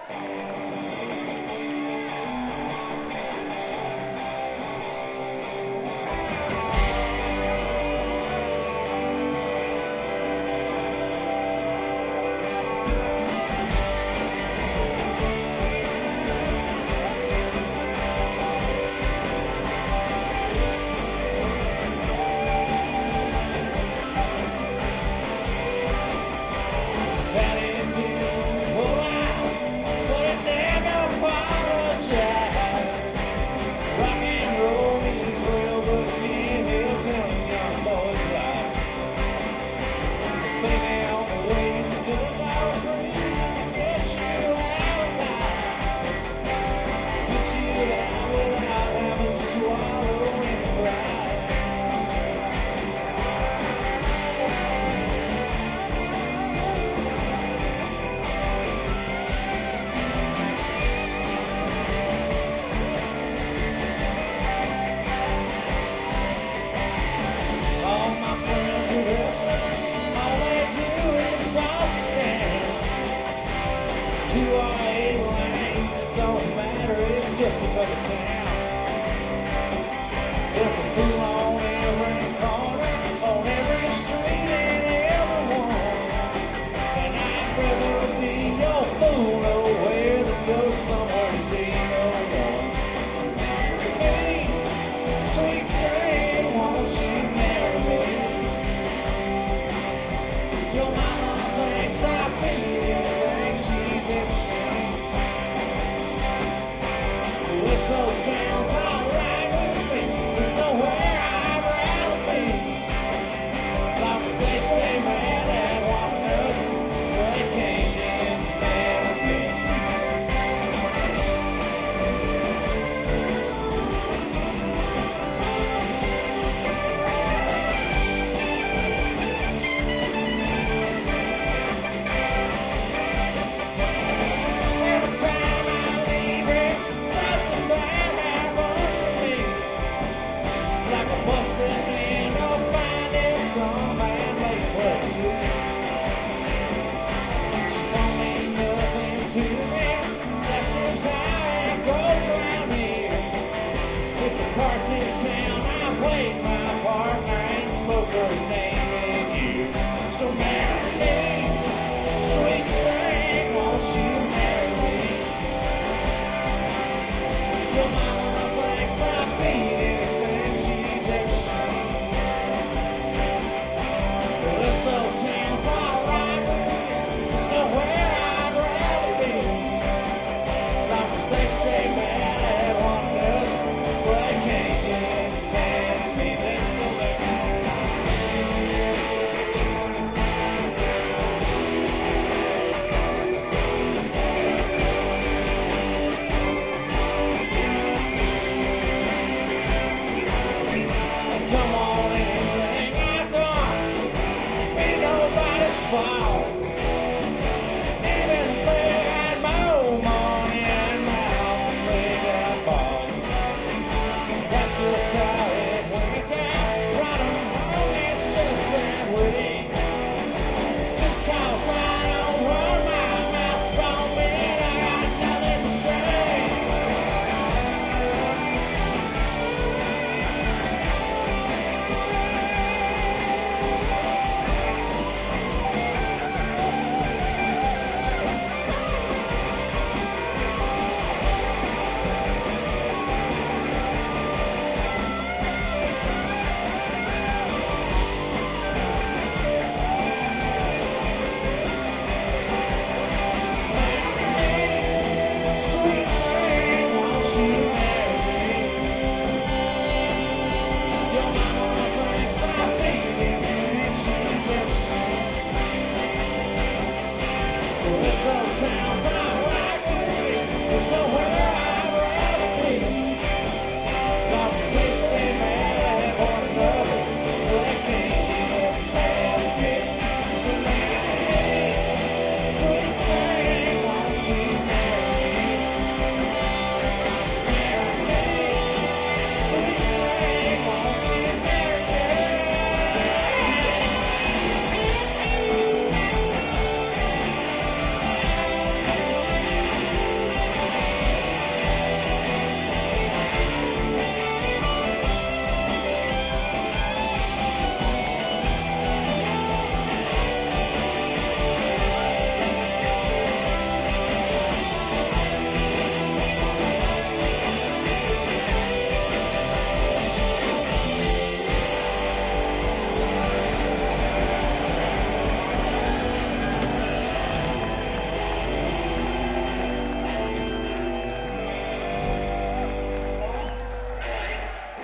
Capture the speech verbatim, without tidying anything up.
Just another town. There's a fool on every corner, on every street, and everyone. And I'd rather be your fool nowhere than go somewhere to be no one's. Hey, sweet thing, won't she marry me? Your mama thinks I beat you, thinks she's insane. This old town's alright with me. There's nowhere I'd rather be. As long as they stay mad at one another, they can't get mad at me. Every time I leave it, something bad happens to me. Like a busted hand or finding some man late for sleep. She don't mean nothing to me. That's just how it goes around here. It's a cartoon town. I played my part and I ain't spoke her name.